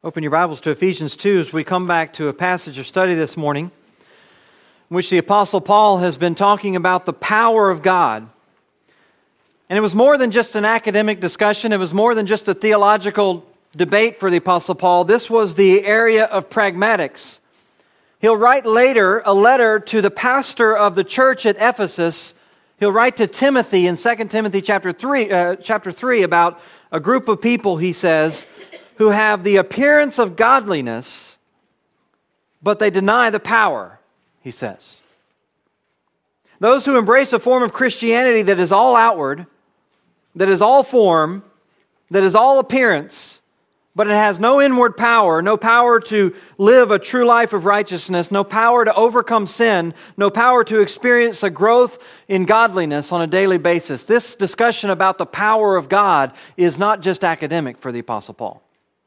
Open your Bibles to Ephesians 2 as we come back to a passage of study this morning in which the Apostle Paul has been talking about the power of God. And it was more than just an academic discussion. It was more than just a theological debate for the Apostle Paul. This was the area of pragmatics. He'll write later a letter to the pastor of the church at Ephesus. He'll write to Timothy in 2 Timothy chapter 3 about a group of people, he says, who have the appearance of godliness, but they deny the power, he says. Those who embrace a form of Christianity that is all outward, that is all form, that is all appearance, but it has no inward power, no power to live a true life of righteousness, no power to overcome sin, no power to experience a growth in godliness on a daily basis. This discussion about the power of God is not just academic for the Apostle Paul.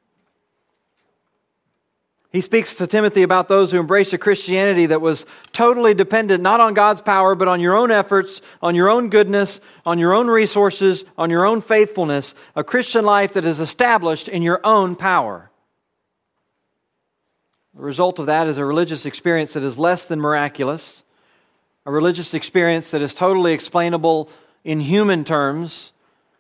He speaks to Timothy about those who embrace a Christianity that was totally dependent not on God's power, but on your own efforts, on your own goodness, on your own resources, on your own faithfulness, a Christian life that is established in your own power. The result of that is a religious experience that is less than miraculous, a religious experience that is totally explainable in human terms,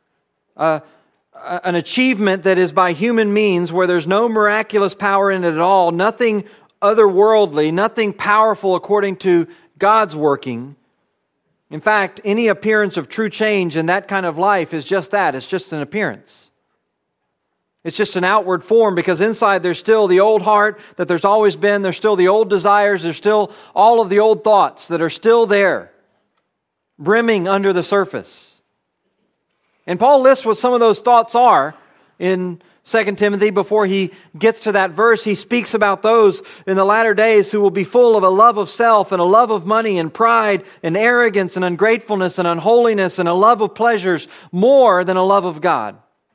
an achievement that is by human means where there's no miraculous power in it at all, nothing otherworldly, nothing powerful according to God's working. In fact, any appearance of true change in that kind of life is just that. It's just an appearance. It's just an outward form because inside there's still the old heart that there's always been. There's still the old desires. There's still all of the old thoughts that are still there, brimming under the surface. And Paul lists what some of those thoughts are in 2 Timothy. Before he gets to that verse, he speaks about those in the latter days who will be full of a love of self and a love of money and pride and arrogance and ungratefulness and unholiness and a love of pleasures more than a love of God.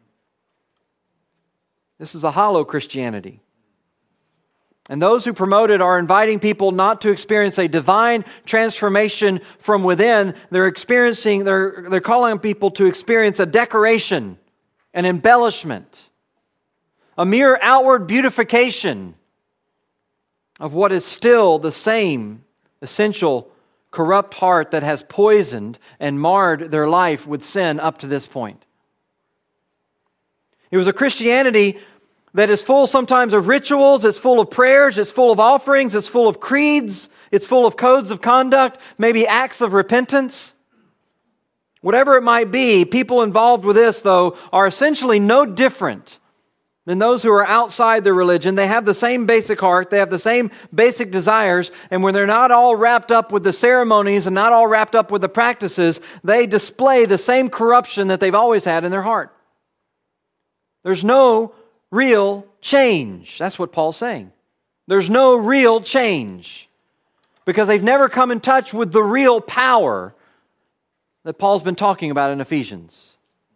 This is a hollow Christianity. And those who promote it are inviting people not to experience a divine transformation from within. They're calling on people to experience a decoration, an embellishment, a mere outward beautification of what is still the same essential corrupt heart that has poisoned and marred their life with sin up to this point. It was a Christianity that is full sometimes of rituals, it's full of prayers, it's full of offerings, it's full of creeds, it's full of codes of conduct, maybe acts of repentance. Whatever it might be, people involved with this, though, are essentially no different than those who are outside their religion. They have the same basic heart, they have the same basic desires, and when they're not all wrapped up with the ceremonies and not all wrapped up with the practices, they display the same corruption that they've always had in their heart. There's no real change. That's what Paul's saying. There's no real change because they've never come in touch with the real power that Paul's been talking about in Ephesians.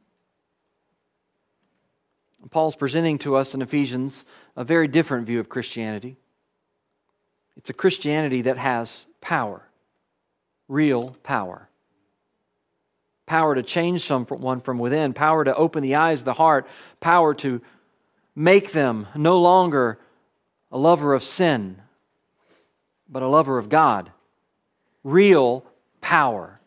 And Paul's presenting to us in Ephesians a very different view of Christianity. It's a Christianity that has power, real power. Power to change someone from within, power to open the eyes of the heart, power to make them no longer a lover of sin, but a lover of God. Real power.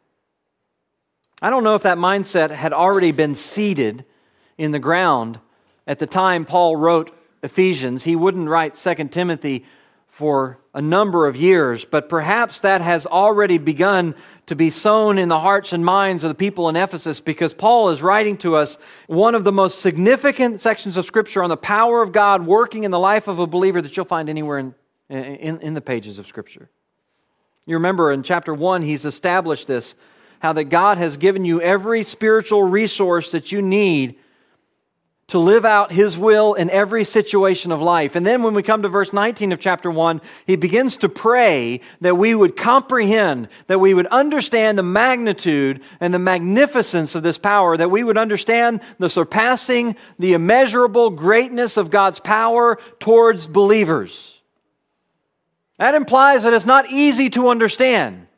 I don't know if that mindset had already been seeded in the ground at the time Paul wrote Ephesians. He wouldn't write 2 Timothy for a number of years, but perhaps that has already begun to be sown in the hearts and minds of the people in Ephesus because Paul is writing to us one of the most significant sections of Scripture on the power of God working in the life of a believer that you'll find anywhere in the pages of Scripture. You remember in chapter 1, he's established this, how that God has given you every spiritual resource that you need to live out His will in every situation of life. And then when we come to verse 19 of chapter 1, he begins to pray that we would comprehend, that we would understand the magnitude and the magnificence of this power, that we would understand the surpassing, the immeasurable greatness of God's power towards believers. That implies that it's not easy to understand,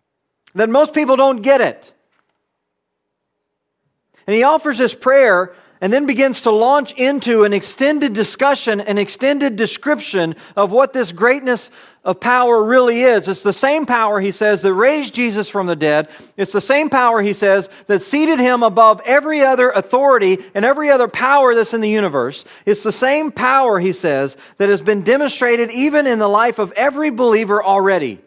that most people don't get it. And he offers this prayer and then begins to launch into an extended discussion, an extended description of what this greatness of power really is. It's the same power, he says, that raised Jesus from the dead. It's the same power, he says, that seated him above every other authority and every other power that's in the universe. It's the same power, he says, that has been demonstrated even in the life of every believer already.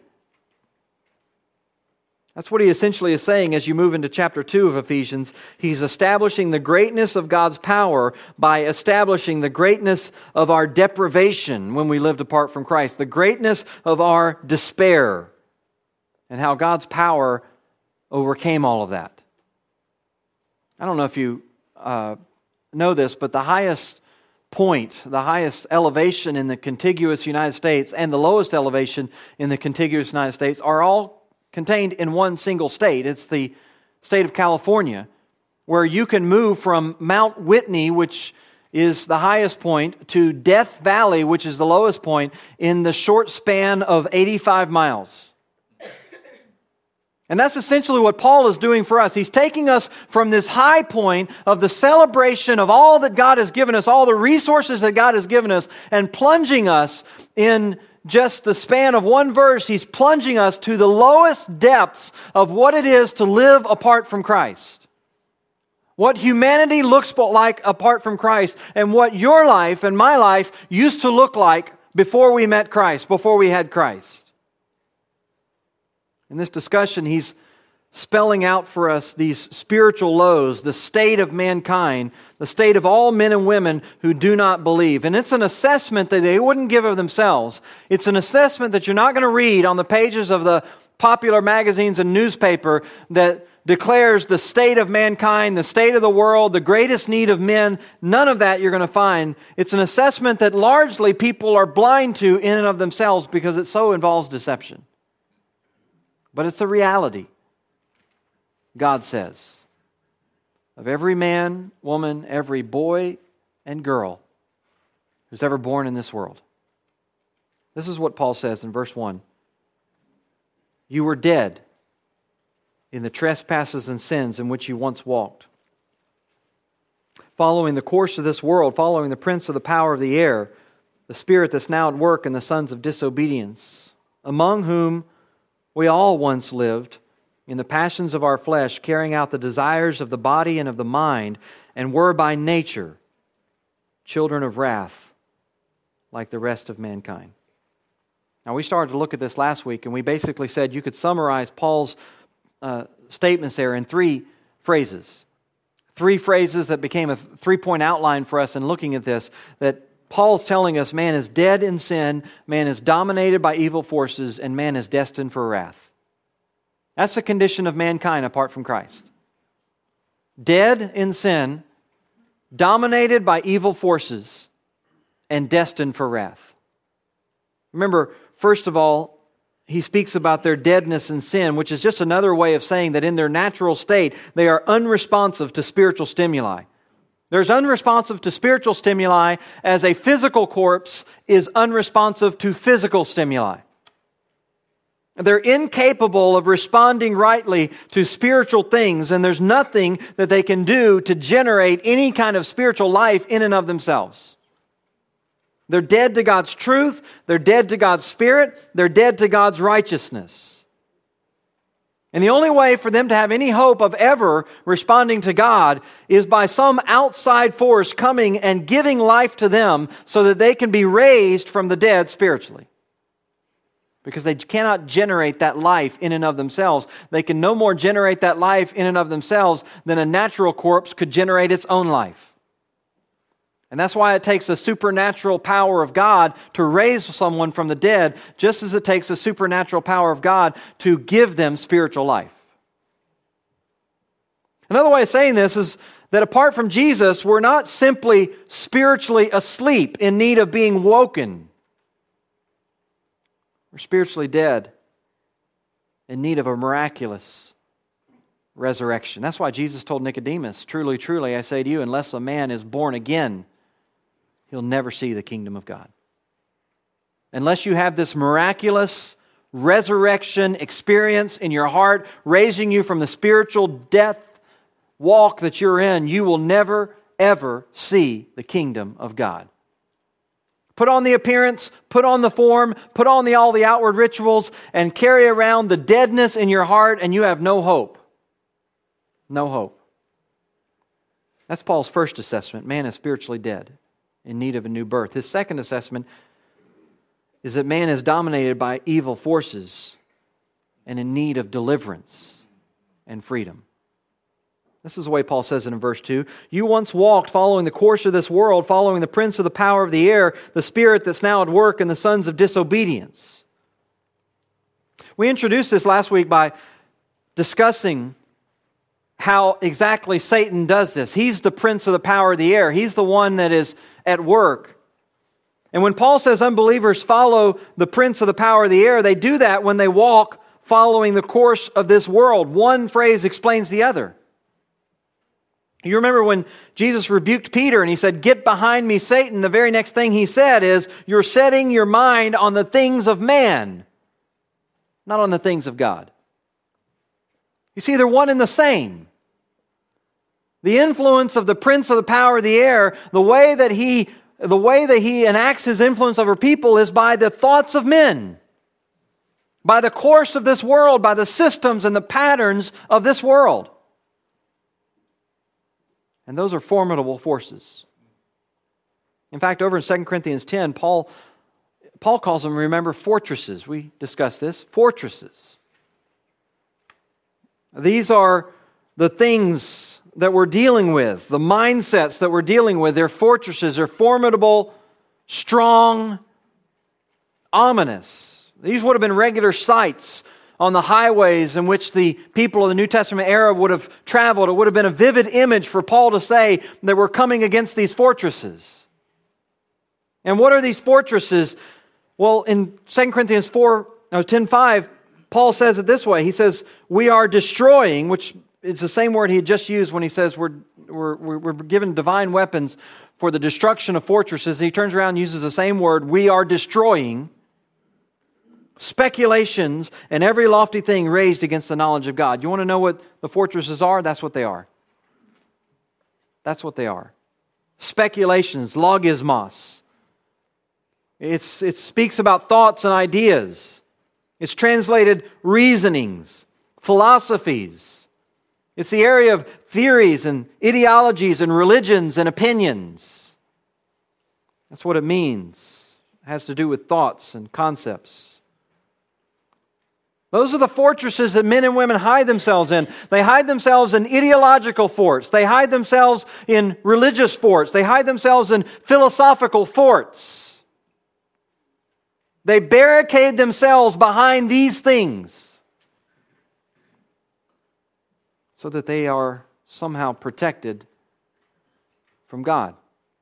That's what he essentially is saying as you move into chapter 2 of Ephesians. He's establishing the greatness of God's power by establishing the greatness of our deprivation when we lived apart from Christ, the greatness of our despair, and how God's power overcame all of that. I don't know if you know this, but the highest point, the highest elevation in the contiguous United States and the lowest elevation in the contiguous United States are all contained in one single state. It's the state of California, where you can move from Mount Whitney, which is the highest point, to Death Valley, which is the lowest point, in the short span of 85 miles. And that's essentially what Paul is doing for us. He's taking us from this high point of the celebration of all that God has given us, all the resources that God has given us, and plunging us in just the span of one verse. He's plunging us to the lowest depths of what it is to live apart from Christ. What humanity looks like apart from Christ, and what your life and my life used to look like before we met Christ, before we had Christ. In this discussion, he's spelling out for us these spiritual lows, the state of mankind, the state of all men and women who do not believe. And it's an assessment that they wouldn't give of themselves. It's an assessment that you're not going to read on the pages of the popular magazines and newspaper that declares the state of mankind, the state of the world, the greatest need of men. None of that you're going to find. It's an assessment that largely people are blind to in and of themselves because it so involves deception. But it's a reality. God says, of every man, woman, every boy and girl who's ever born in this world. This is what Paul says in verse 1. You were dead in the trespasses and sins in which you once walked, following the course of this world, following the prince of the power of the air, the spirit that's now at work in the sons of disobedience, among whom we all once lived in the passions of our flesh, carrying out the desires of the body and of the mind, and were by nature children of wrath, like the rest of mankind. Now, we started to look at this last week, and we basically said you could summarize Paul's statements there in three phrases. Three phrases that became a three-point outline for us in looking at this, that Paul's telling us man is dead in sin, man is dominated by evil forces, and man is destined for wrath. That's the condition of mankind apart from Christ. Dead in sin, dominated by evil forces, and destined for wrath. Remember, first of all, he speaks about their deadness in sin, which is just another way of saying that in their natural state, they are unresponsive to spiritual stimuli. There's unresponsive to spiritual stimuli as a physical corpse is unresponsive to physical stimuli. They're incapable of responding rightly to spiritual things, and there's nothing that they can do to generate any kind of spiritual life in and of themselves. They're dead to God's truth, they're dead to God's Spirit, they're dead to God's righteousness. And the only way for them to have any hope of ever responding to God is by some outside force coming and giving life to them so that they can be raised from the dead spiritually. Because they cannot generate that life in and of themselves. They can no more generate that life in and of themselves than a natural corpse could generate its own life. And that's why it takes a supernatural power of God to raise someone from the dead, just as it takes a supernatural power of God to give them spiritual life. Another way of saying this is that apart from Jesus, we're not simply spiritually asleep in need of being woken. We're spiritually dead in need of a miraculous resurrection. That's why Jesus told Nicodemus, truly, truly, I say to you, unless a man is born again, he'll never see the kingdom of God. Unless you have this miraculous resurrection experience in your heart, raising you from the spiritual death walk that you're in, you will never, ever see the kingdom of God. Put on the appearance, put on the form, put on all the outward rituals, and carry around the deadness in your heart, and you have no hope. No hope. That's Paul's first assessment. Man is spiritually dead, in need of a new birth. His second assessment is that man is dominated by evil forces and in need of deliverance and freedom. This is the way Paul says it in verse 2. You once walked following the course of this world, following the prince of the power of the air, the spirit that's now at work in the sons of disobedience. We introduced this last week by discussing how exactly Satan does this. He's the prince of the power of the air. He's the one that is at work. And when Paul says unbelievers follow the prince of the power of the air, they do that when they walk following the course of this world. One phrase explains the other. You remember when Jesus rebuked Peter and he said, "Get behind me, Satan," the very next thing he said is, you're setting your mind on the things of man, not on the things of God. You see, they're one and the same. The influence of the prince of the power of the air, the way that he enacts his influence over people is by the thoughts of men, by the course of this world, by the systems and the patterns of this world. And those are formidable forces. In fact, over in 2 Corinthians 10, Paul calls them, remember, fortresses. We discussed this. Fortresses. These are the things that we're dealing with, the mindsets that we're dealing with. They're fortresses. They're formidable, strong, ominous. These would have been regular sights on the highways in which the people of the New Testament era would have traveled. It would have been a vivid image for Paul to say that we're coming against these fortresses. And what are these fortresses? Well, in 2 Corinthians 10:5, Paul says it this way. He says, we are destroying, which is the same word he had just used when he says we're given divine weapons for the destruction of fortresses. He turns around and uses the same word, we are destroying speculations and every lofty thing raised against the knowledge of God. You want to know what the fortresses are? That's what they are. That's what they are. Speculations, logismos. It speaks about thoughts and ideas. It's translated reasonings, philosophies. It's the area of theories and ideologies and religions and opinions. That's what it means. It has to do with thoughts and concepts. Those are the fortresses that men and women hide themselves in. They hide themselves in ideological forts. They hide themselves in religious forts. They hide themselves in philosophical forts. They barricade themselves behind these things so that they are somehow protected from God.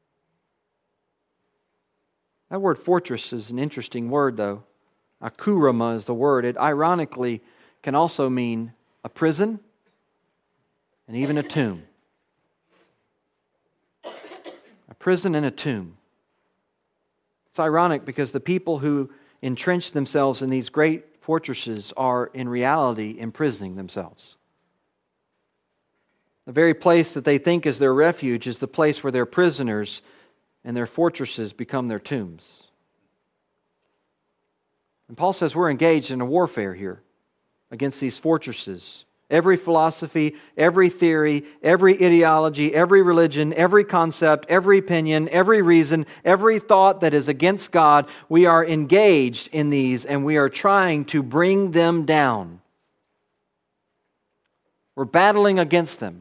That word fortress is an interesting word, though. Akurama is the word. It ironically can also mean a prison and even a tomb. A prison and a tomb. It's ironic because the people who entrench themselves in these great fortresses are in reality imprisoning themselves. The very place that they think is their refuge is the place where they're prisoners, and their fortresses become their tombs. And Paul says we're engaged in a warfare here against these fortresses. Every philosophy, every theory, every ideology, every religion, every concept, every opinion, every reason, every thought that is against God, we are engaged in these and we are trying to bring them down. We're battling against them.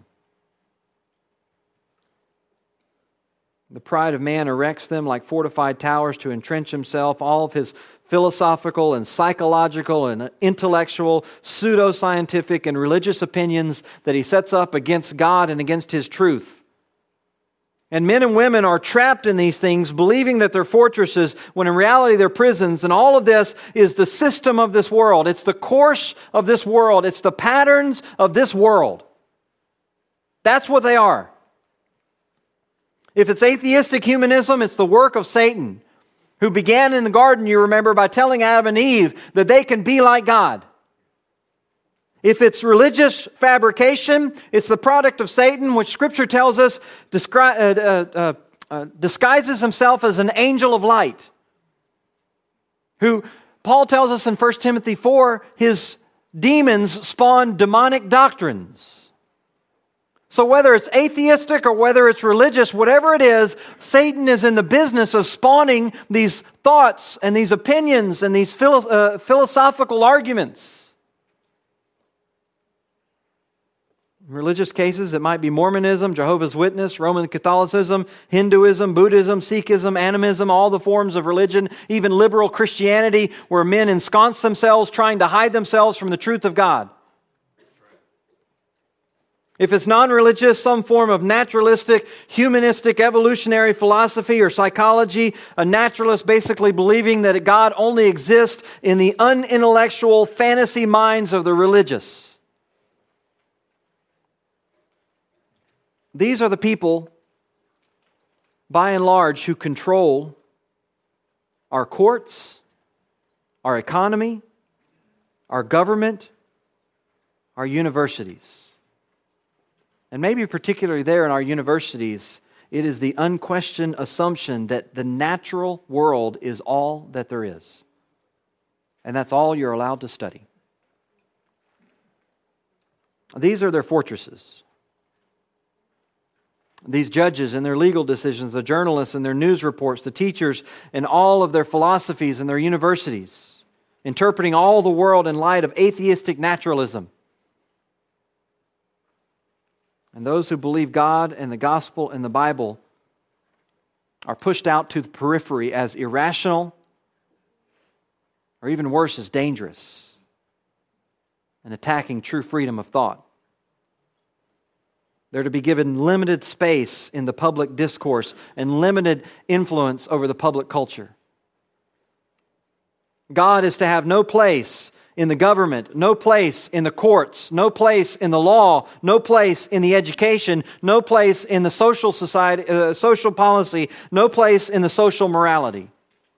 The pride of man erects them like fortified towers to entrench himself. All of his philosophical and psychological and intellectual, pseudo-scientific and religious opinions that he sets up against God and against His truth. And men and women are trapped in these things, believing that they're fortresses, when in reality they're prisons. And all of this is the system of this world. It's the course of this world. It's the patterns of this world. That's what they are. If it's atheistic humanism, it's the work of Satan, who began in the garden, you remember, by telling Adam and Eve that they can be like God. If it's religious fabrication, it's the product of Satan, which Scripture tells us disguises himself as an angel of light, who Paul tells us in 1 Timothy 4, his demons spawn demonic doctrines. So whether it's atheistic or whether it's religious, whatever it is, Satan is in the business of spawning these thoughts and these opinions and these philosophical arguments. In religious cases, it might be Mormonism, Jehovah's Witness, Roman Catholicism, Hinduism, Buddhism, Sikhism, animism, all the forms of religion, even liberal Christianity, where men ensconce themselves trying to hide themselves from the truth of God. If it's non-religious, some form of naturalistic, humanistic, evolutionary philosophy or psychology, a naturalist basically believing that God only exists in the unintellectual fantasy minds of the religious. These are the people, by and large, who control our courts, our economy, our government, our universities. And maybe particularly there in our universities, it is the unquestioned assumption that the natural world is all that there is. And that's all you're allowed to study. These are their fortresses. These judges and their legal decisions, the journalists and their news reports, the teachers and all of their philosophies and their universities, interpreting all the world in light of atheistic naturalism. And those who believe God and the gospel and the Bible are pushed out to the periphery as irrational, or even worse, as dangerous, and attacking true freedom of thought. They're to be given limited space in the public discourse and limited influence over the public culture. God is to have no place in the government, no place in the courts, no place in the law, no place in the education, no place in the social society, social policy, no place in the social morality.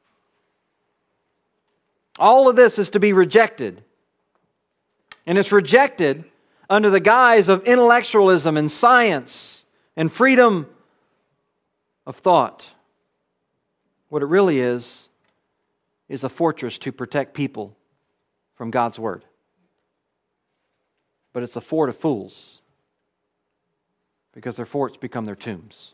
All of this is to be rejected. And it's rejected under the guise of intellectualism and science and freedom of thought. What it really is a fortress to protect people from God's Word. But it's a fort of fools, because their forts become their tombs.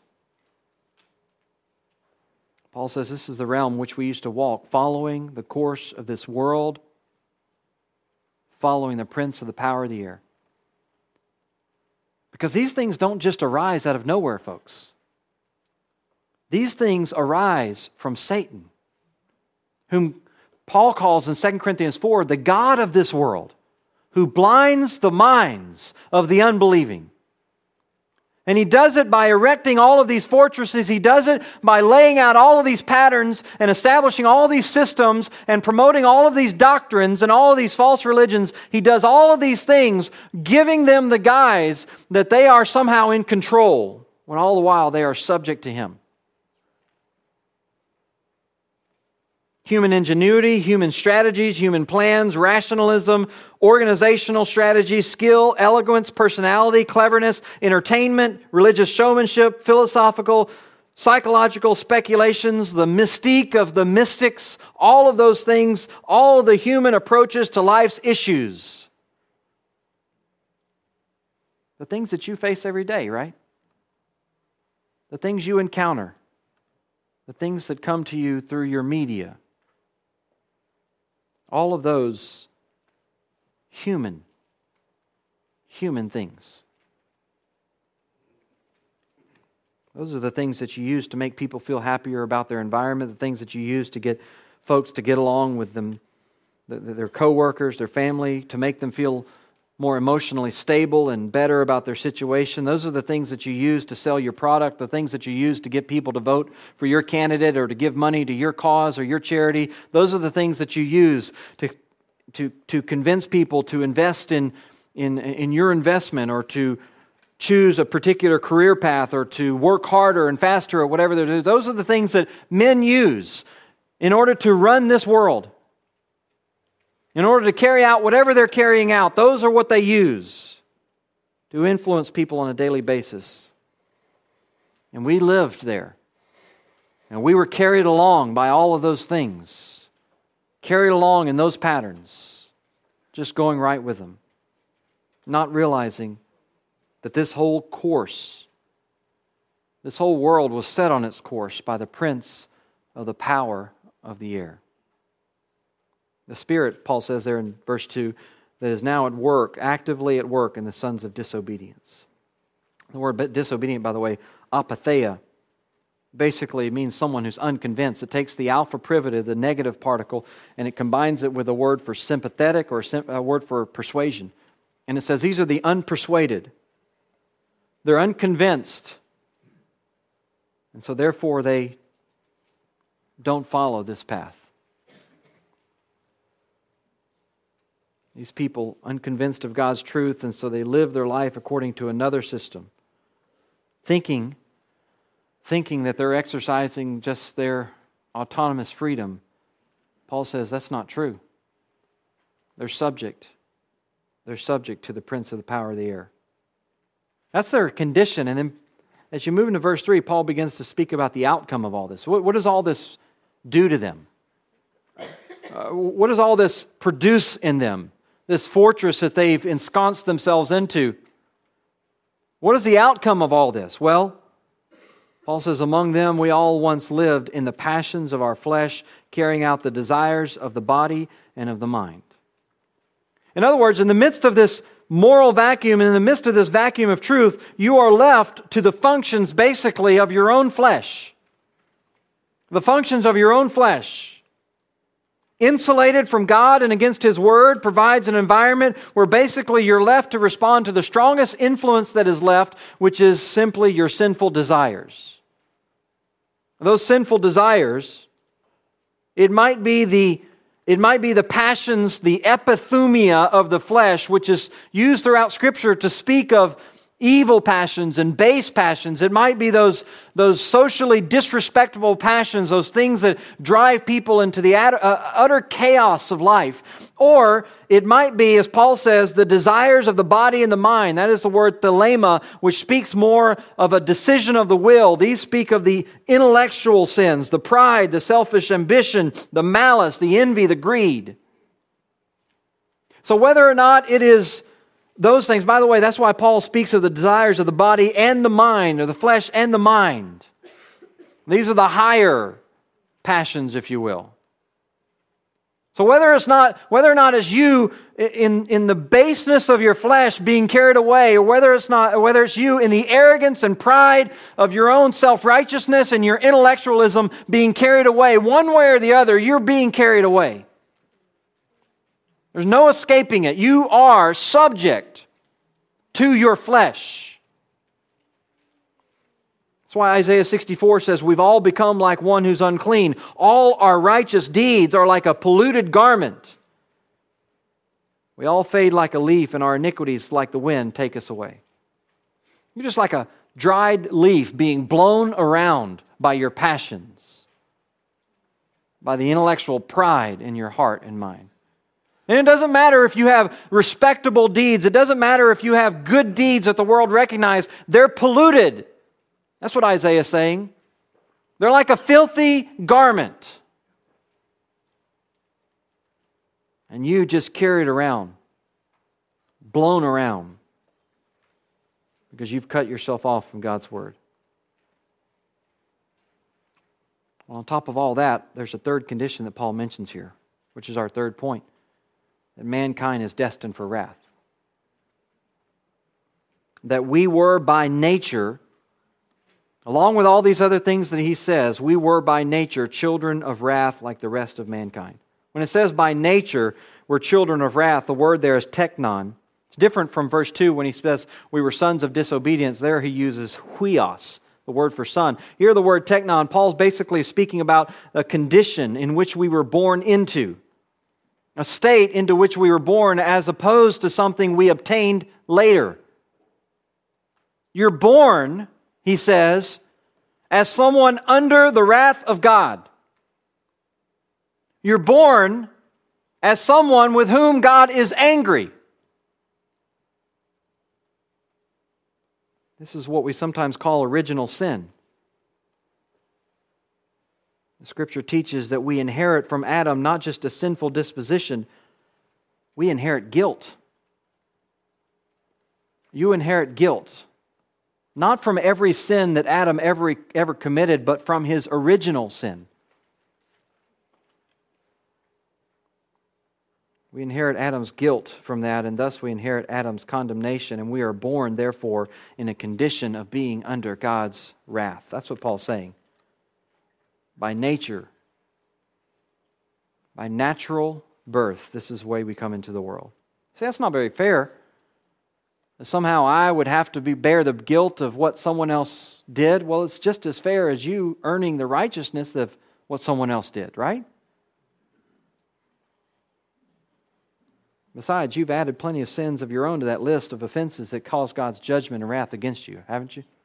Paul says this is the realm which we used to walk, following the course of this world, following the prince of the power of the air. Because these things don't just arise out of nowhere, folks. These things arise from Satan, whom Paul calls in 2 Corinthians 4 the God of this world, who blinds the minds of the unbelieving. And he does it by erecting all of these fortresses. He does it by laying out all of these patterns and establishing all these systems and promoting all of these doctrines and all of these false religions. He does all of these things, giving them the guise that they are somehow in control, when all the while they are subject to him. Human ingenuity, human strategies, human plans, rationalism, organizational strategy, skill, eloquence, personality, cleverness, entertainment, religious showmanship, philosophical, psychological speculations, the mystique of the mystics, all of those things, all of the human approaches to life's issues. The things that you face every day, right? The things you encounter. The things that come to you through your media. All of those human things. Those are the things that you use to make people feel happier about their environment, the things that you use to get folks to get along with them, their coworkers, their family, to make them feel more emotionally stable and better about their situation. Those are the things that you use to sell your product, the things that you use to get people to vote for your candidate or to give money to your cause or your charity. Those are the things that you use to convince people to invest in your investment, or to choose a particular career path, or to work harder and faster, or whatever they do. Those are the things that men use in order to run this world. In order to carry out whatever they're carrying out, those are what they use to influence people on a daily basis. And we lived there. And we were carried along by all of those things. Carried along in those patterns. Just going right with them. Not realizing that this whole course, this whole world was set on its course by the prince of the power of the air. The Spirit, Paul says there in verse 2, that is now at work, actively at work in the sons of disobedience. The word disobedient, by the way, apatheia, basically means someone who's unconvinced. It takes the alpha privative, the negative particle, and it combines it with a word for sympathetic or a word for persuasion. And it says these are the unpersuaded. They're unconvinced. And so therefore they don't follow this path. These people unconvinced of God's truth, and so they live their life according to another system. Thinking that they're exercising just their autonomous freedom. Paul says that's not true. They're subject. They're subject to the prince of the power of the air. That's their condition. And then as you move into verse 3, Paul begins to speak about the outcome of all this. What does all this do to them? What does all this produce in them? This fortress that they've ensconced themselves into. What is the outcome of all this? Well, Paul says, among them we all once lived in the passions of our flesh, carrying out the desires of the body and of the mind. In other words, in the midst of this moral vacuum, and in the midst of this vacuum of truth, you are left to the functions basically of your own flesh. The functions of your own flesh. Insulated from God and against His Word, provides an environment where basically you're left to respond to the strongest influence that is left, which is simply your sinful desires. Those sinful desires, it might be the passions, the epithumia of the flesh, which is used throughout Scripture to speak of evil passions and base passions. It might be those socially disrespectful passions, those things that drive people into the utter chaos of life. Or it might be, as Paul says, the desires of the body and the mind. That is the word thelema, which speaks more of a decision of the will. These speak of the intellectual sins, the pride, the selfish ambition, the malice, the envy, the greed. So whether or not it is those things, by the way, that's why Paul speaks of the desires of the body and the mind, or the flesh and the mind. These are the higher passions, if you will. So whether or not it's you in the baseness of your flesh being carried away, or whether it's you in the arrogance and pride of your own self-righteousness and your intellectualism being carried away, one way or the other, you're being carried away. There's no escaping it. You are subject to your flesh. That's why Isaiah 64 says, we've all become like one who's unclean. All our righteous deeds are like a polluted garment. We all fade like a leaf, and our iniquities, like the wind, take us away. You're just like a dried leaf being blown around by your passions, by the intellectual pride in your heart and mind. And it doesn't matter if you have respectable deeds. It doesn't matter if you have good deeds that the world recognizes. They're polluted. That's what Isaiah is saying. They're like a filthy garment. And you just carried around, blown around, because you've cut yourself off from God's Word. Well, on top of all that, there's a third condition that Paul mentions here, which is our third point. That mankind is destined for wrath. That we were by nature, along with all these other things that he says, we were by nature children of wrath like the rest of mankind. When it says by nature we're children of wrath, the word there is teknon. It's different from verse 2 when he says we were sons of disobedience. There he uses huios, the word for son. Here the word teknon, Paul's basically speaking about a condition in which we were born into. A state into which we were born as opposed to something we obtained later. You're born, he says, as someone under the wrath of God. You're born as someone with whom God is angry. This is what we sometimes call original sin. The Scripture teaches that we inherit from Adam not just a sinful disposition, we inherit guilt. You inherit guilt, not from every sin that Adam ever committed, but from his original sin. We inherit Adam's guilt from that, and thus we inherit Adam's condemnation, and we are born, therefore, in a condition of being under God's wrath. That's what Paul's saying. By nature, by natural birth, this is the way we come into the world. See, that's not very fair. Somehow I would have to bear the guilt of what someone else did. Well, it's just as fair as you earning the righteousness of what someone else did, right? Besides, you've added plenty of sins of your own to that list of offenses that cause God's judgment and wrath against you, haven't you?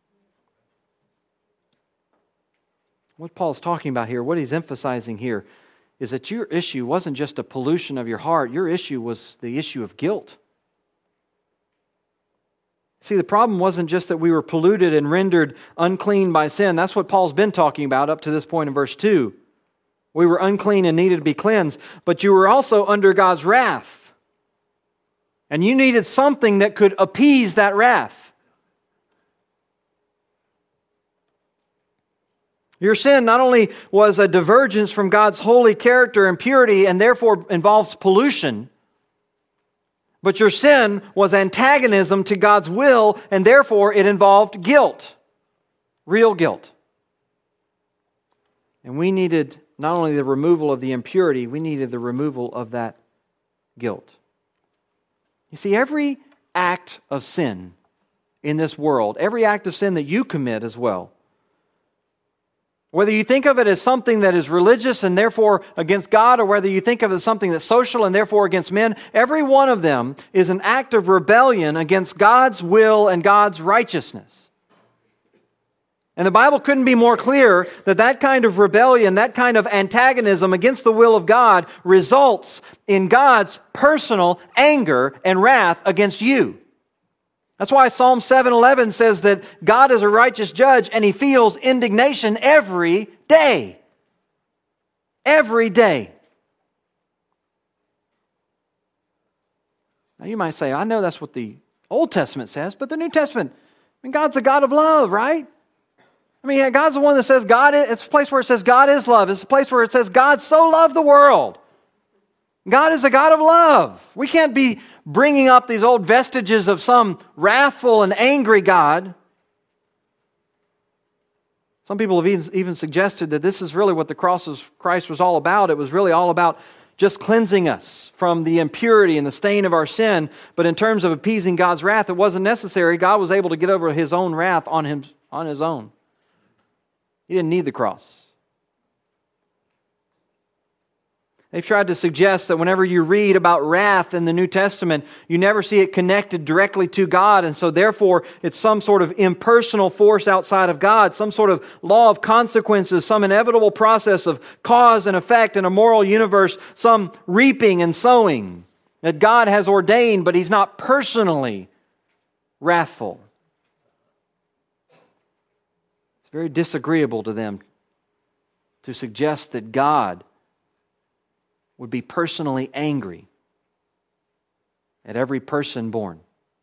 What Paul's talking about here, what he's emphasizing here, is that your issue wasn't just a pollution of your heart. Your issue was the issue of guilt. See, the problem wasn't just that we were polluted and rendered unclean by sin. That's what Paul's been talking about up to this point in verse 2. We were unclean and needed to be cleansed. But you were also under God's wrath. And you needed something that could appease that wrath. Your sin not only was a divergence from God's holy character and purity and therefore involves pollution, but your sin was antagonism to God's will and therefore it involved guilt, real guilt. And we needed not only the removal of the impurity, we needed the removal of that guilt. You see, every act of sin in this world, every act of sin that you commit as well, whether you think of it as something that is religious and therefore against God, or whether you think of it as something that's social and therefore against men, every one of them is an act of rebellion against God's will and God's righteousness. And the Bible couldn't be more clear that that kind of rebellion, that kind of antagonism against the will of God results in God's personal anger and wrath against you. That's why Psalm 7:11 says that God is a righteous judge and He feels indignation every day. Every day. Now you might say, I know that's what the Old Testament says, but the New Testament, God's a God of love, right? God's the one that says it's a place where it says God is love. It's a place where it says God so loved the world. God is a God of love. We can't be bringing up these old vestiges of some wrathful and angry God. Some people have even suggested that this is really what the cross of Christ was all about. It was really all about just cleansing us from the impurity and the stain of our sin. But in terms of appeasing God's wrath, it wasn't necessary. God was able to get over His own wrath on His own. He didn't need the cross. They've tried to suggest that whenever you read about wrath in the New Testament, you never see it connected directly to God, and so therefore it's some sort of impersonal force outside of God, some sort of law of consequences, some inevitable process of cause and effect in a moral universe, some reaping and sowing that God has ordained, but He's not personally wrathful. It's very disagreeable to them to suggest that God would be personally angry at every person born.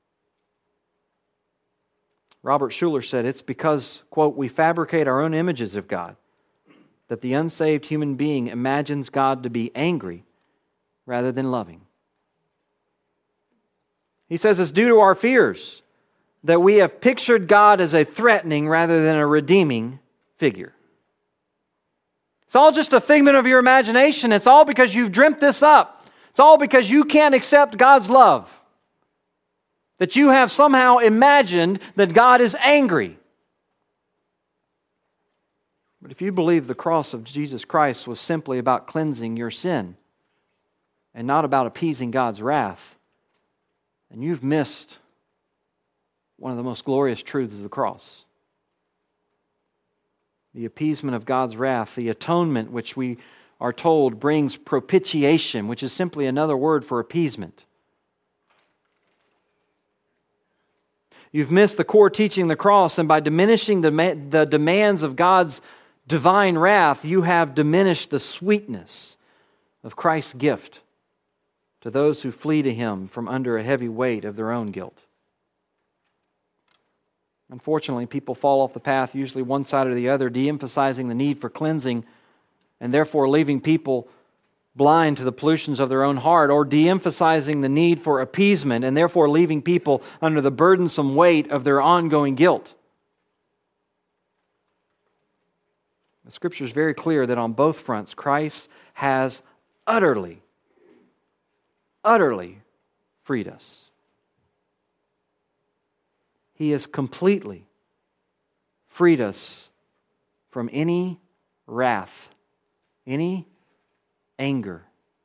Robert Schuller said, it's because, quote, we fabricate our own images of God that the unsaved human being imagines God to be angry rather than loving. He says it's due to our fears that we have pictured God as a threatening rather than a redeeming figure. It's all just a figment of your imagination. It's all because you've dreamt this up. It's all because you can't accept God's love. That you have somehow imagined that God is angry. But if you believe the cross of Jesus Christ was simply about cleansing your sin and not about appeasing God's wrath, then you've missed one of the most glorious truths of the cross. The appeasement of God's wrath, the atonement which we are told, brings propitiation, which is simply another word for appeasement. You've missed the core teaching of the cross, and by diminishing the demands of God's divine wrath, you have diminished the sweetness of Christ's gift to those who flee to Him from under a heavy weight of their own guilt. Unfortunately, people fall off the path, usually one side or the other, de-emphasizing the need for cleansing and therefore leaving people blind to the pollutions of their own heart, or de-emphasizing the need for appeasement and therefore leaving people under the burdensome weight of their ongoing guilt. The Scripture is very clear that on both fronts, Christ has utterly freed us. He has completely freed us from any wrath, any anger.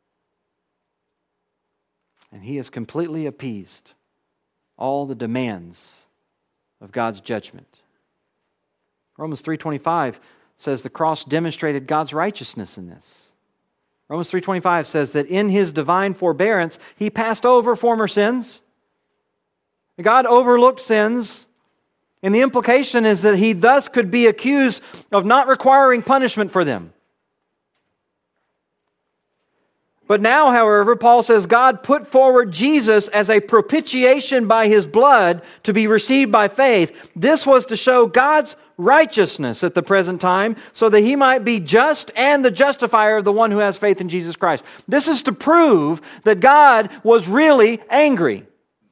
And He has completely appeased all the demands of God's judgment. Romans 3:25 says the cross demonstrated God's righteousness in this. Romans 3:25 says that in His divine forbearance, He passed over former sins. God overlooked sins, and the implication is that He thus could be accused of not requiring punishment for them. But now, however, Paul says God put forward Jesus as a propitiation by His blood to be received by faith. This was to show God's righteousness at the present time, so that He might be just and the justifier of the one who has faith in Jesus Christ. This is to prove that God was really angry.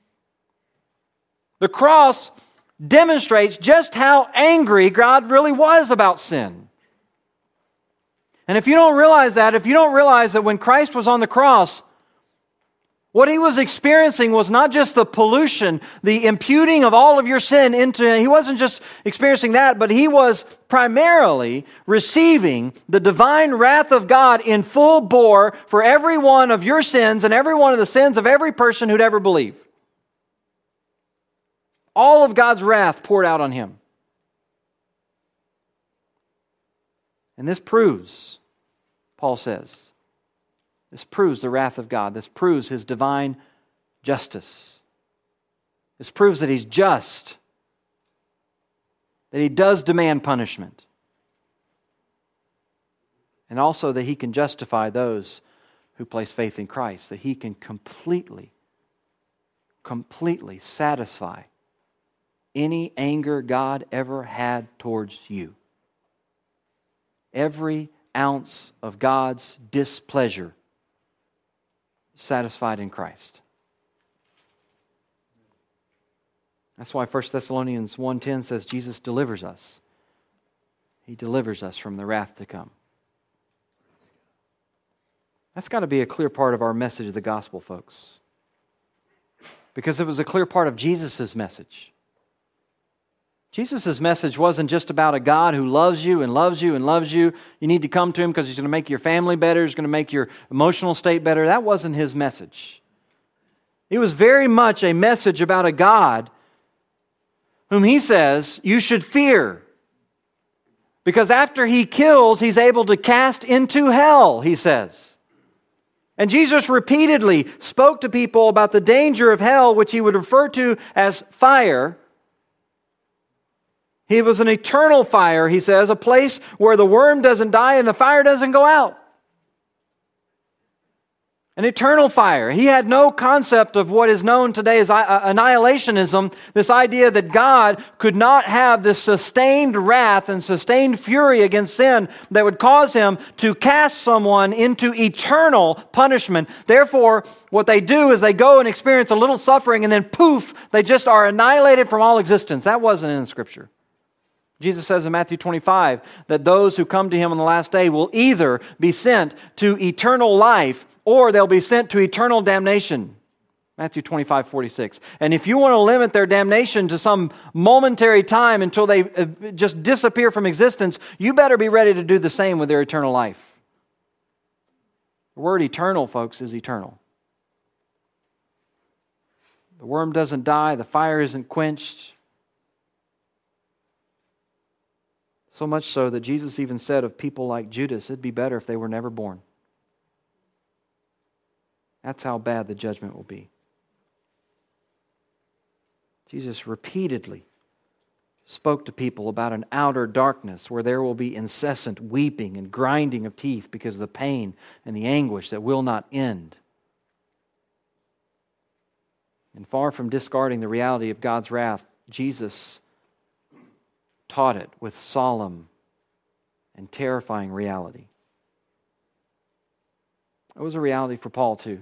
The cross demonstrates just how angry God really was about sin. And if you don't realize that when Christ was on the cross, what He was experiencing was not just the pollution, the imputing of all of your sin into Him. He wasn't just experiencing that, but He was primarily receiving the divine wrath of God in full bore for every one of your sins and every one of the sins of every person who'd ever believe. All of God's wrath poured out on Him. And this proves, Paul says, this proves the wrath of God. This proves His divine justice. This proves that He's just, that He does demand punishment, and also that He can justify those who place faith in Christ, that He can completely satisfy any anger God ever had towards you. Every ounce of God's displeasure satisfied in Christ. That's why 1 Thessalonians 1:10 says Jesus delivers us. He delivers us from the wrath to come. That's got to be a clear part of our message of the gospel, folks. Because it was a clear part of Jesus' message. Jesus' message wasn't just about a God who loves you and loves you and loves you. You need to come to Him because He's going to make your family better. He's going to make your emotional state better. That wasn't His message. It was very much a message about a God whom He says you should fear. Because after He kills, He's able to cast into hell, He says. And Jesus repeatedly spoke to people about the danger of hell, which He would refer to as fire. He was an eternal fire, He says, a place where the worm doesn't die and the fire doesn't go out. An eternal fire. He had no concept of what is known today as annihilationism, this idea that God could not have this sustained wrath and sustained fury against sin that would cause Him to cast someone into eternal punishment. Therefore, what they do is they go and experience a little suffering and then poof, they just are annihilated from all existence. That wasn't in the Scripture. Jesus says in Matthew 25 that those who come to Him on the last day will either be sent to eternal life or they'll be sent to eternal damnation. Matthew 25:46. And if you want to limit their damnation to some momentary time until they just disappear from existence, you better be ready to do the same with their eternal life. The word eternal, folks, is eternal. The worm doesn't die, the fire isn't quenched. So much so that Jesus even said of people like Judas, it'd be better if they were never born. That's how bad the judgment will be. Jesus repeatedly spoke to people about an outer darkness where there will be incessant weeping and grinding of teeth because of the pain and the anguish that will not end. And far from discarding the reality of God's wrath, Jesus taught it with solemn and terrifying reality. It was a reality for Paul too.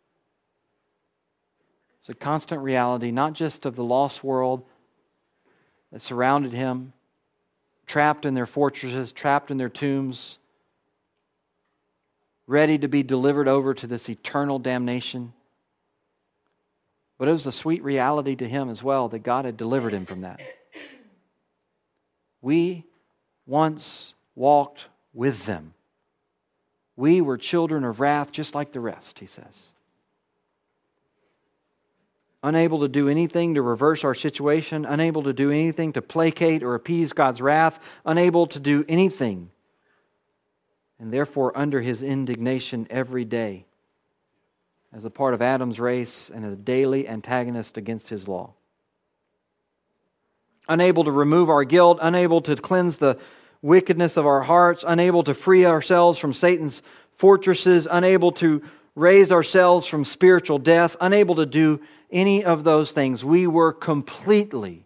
It's a constant reality, not just of the lost world that surrounded him, trapped in their fortresses, trapped in their tombs, ready to be delivered over to this eternal damnation. But it was a sweet reality to him as well that God had delivered him from that. We once walked with them. We were children of wrath just like the rest, he says. Unable to do anything to reverse our situation, unable to do anything to placate or appease God's wrath, unable to do anything, and therefore under His indignation every day as a part of Adam's race and a daily antagonist against His law. Unable to remove our guilt, unable to cleanse the wickedness of our hearts, unable to free ourselves from Satan's fortresses, unable to raise ourselves from spiritual death, unable to do any of those things. We were completely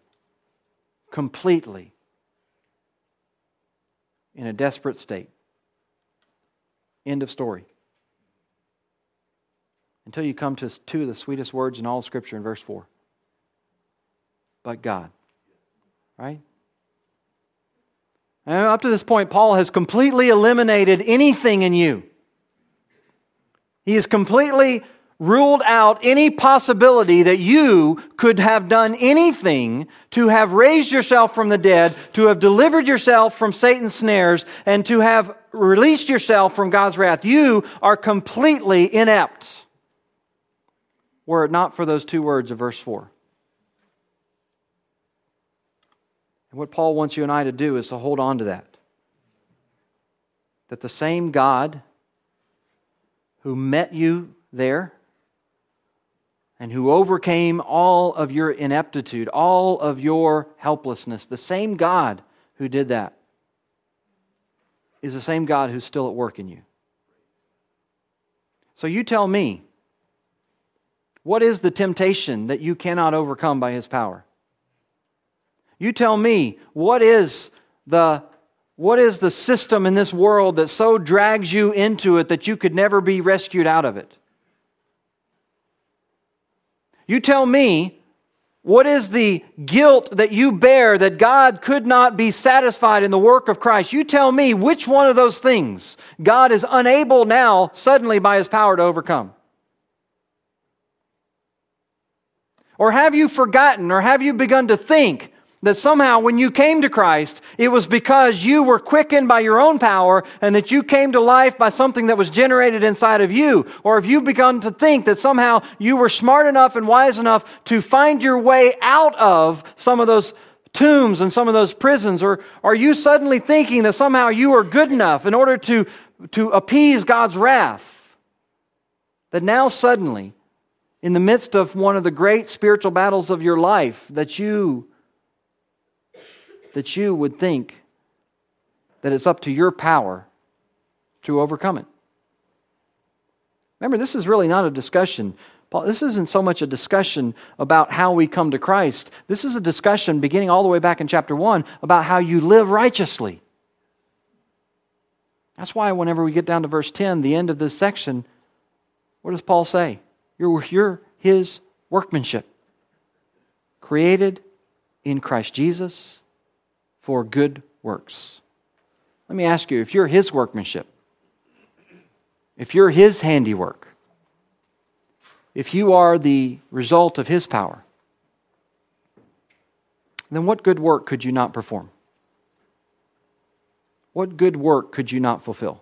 in a desperate state. End of story. Until you come to two of the sweetest words in all of Scripture in verse 4. But God. Right? And up to this point, Paul has completely eliminated anything in you. He has completely ruled out any possibility that you could have done anything to have raised yourself from the dead, to have delivered yourself from Satan's snares, and to have released yourself from God's wrath. You are completely inept, were it not for those two words of verse 4. And what Paul wants you and I to do is to hold on to that. That the same God who met you there and who overcame all of your ineptitude, all of your helplessness, the same God who did that is the same God who's still at work in you. So you tell me, what is the temptation that you cannot overcome by His power? You tell me, what is the system in this world that so drags you into it that you could never be rescued out of it? You tell me, what is the guilt that you bear that God could not be satisfied in the work of Christ? You tell me which one of those things God is unable now suddenly by His power to overcome. Or have you forgotten, or have you begun to think that somehow when you came to Christ, it was because you were quickened by your own power and that you came to life by something that was generated inside of you? Or have you begun to think that somehow you were smart enough and wise enough to find your way out of some of those tombs and some of those prisons? Or are you suddenly thinking that somehow you are good enough in order to appease God's wrath? That now suddenly, in the midst of one of the great spiritual battles of your life, that you would think that it's up to your power to overcome it. Remember, this is really not a discussion. This isn't so much a discussion about how we come to Christ. This is a discussion beginning all the way back in chapter 1 about how you live righteously. That's why whenever we get down to verse 10, the end of this section, what does Paul say? You're His workmanship, created in Christ Jesus for good works. Let me ask you, if you're His workmanship, if you're His handiwork, if you are the result of His power, then what good work could you not perform? What good work could you not fulfill?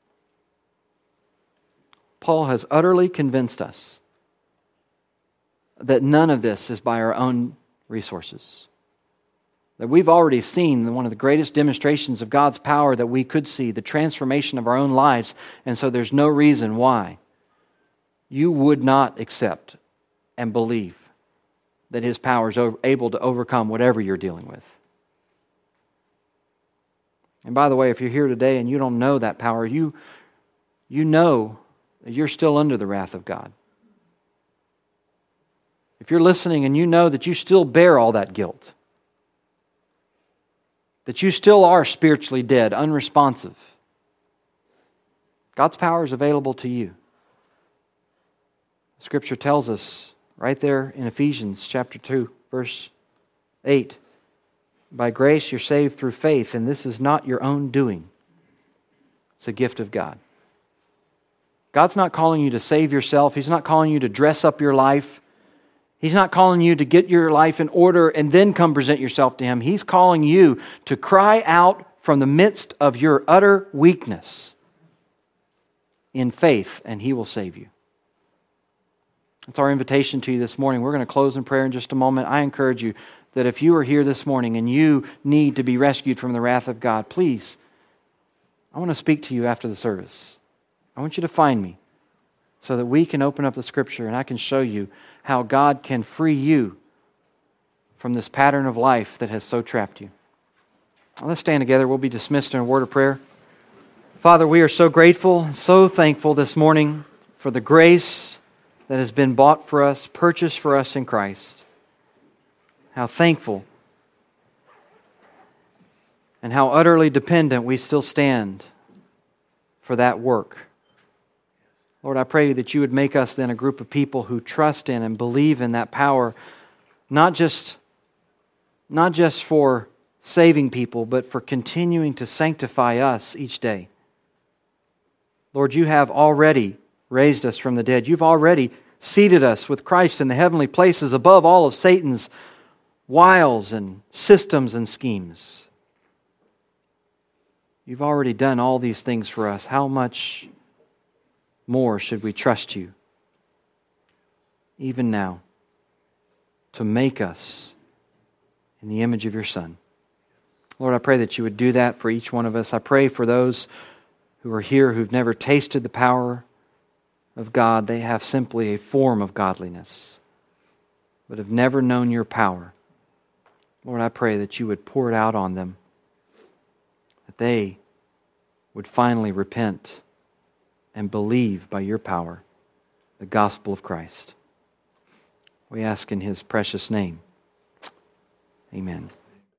Paul has utterly convinced us that none of this is by our own resources. That we've already seen one of the greatest demonstrations of God's power that we could see, the transformation of our own lives, and so there's no reason why you would not accept and believe that His power is able to overcome whatever you're dealing with. And by the way, if you're here today and you don't know that power, you know that you're still under the wrath of God. If you're listening and you know that you still bear all that guilt, that you still are spiritually dead, unresponsive, God's power is available to you. Scripture tells us right there in Ephesians chapter 2, verse 8, by grace you're saved through faith, and this is not your own doing. It's a gift of God. God's not calling you to save yourself. He's not calling you to dress up your life. He's not calling you to get your life in order and then come present yourself to Him. He's calling you to cry out from the midst of your utter weakness in faith, and He will save you. That's our invitation to you this morning. We're going to close in prayer in just a moment. I encourage you that if you are here this morning and you need to be rescued from the wrath of God, please, I want to speak to you after the service. I want you to find me so that we can open up the Scripture and I can show you how God can free you from this pattern of life that has so trapped you. Now, let's stand together. We'll be dismissed in a word of prayer. Father, we are so grateful, so thankful this morning for the grace that has been bought for us, purchased for us in Christ. How thankful and how utterly dependent we still stand for that work. Lord, I pray that you would make us then a group of people who trust in and believe in that power, not just for saving people, but for continuing to sanctify us each day. Lord, you have already raised us from the dead. You've already seated us with Christ in the heavenly places above all of Satan's wiles and systems and schemes. You've already done all these things for us. How much more should we trust you, even now, to make us in the image of your Son? Lord, I pray that you would do that for each one of us. I pray for those who are here who've never tasted the power of God. They have simply a form of godliness, but have never known your power. Lord, I pray that you would pour it out on them, that they would finally repent and believe by your power the gospel of Christ. We ask in His precious name. Amen.